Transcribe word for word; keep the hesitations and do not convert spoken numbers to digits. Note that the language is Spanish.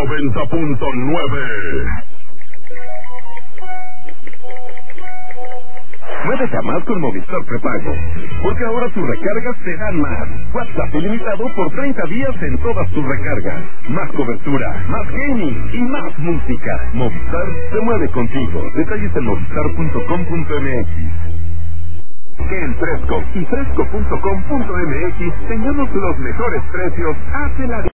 noventa punto nueve. No deja más con Movistar Prepago, porque ahora tus recargas te dan más. WhatsApp ilimitado por treinta días en todas tus recargas. Más cobertura, más gaming y más música. Movistar se mueve contigo. Detalles en movistar punto com punto m x. Que en Fresco y fresco punto com punto m x tengamos los mejores precios hace la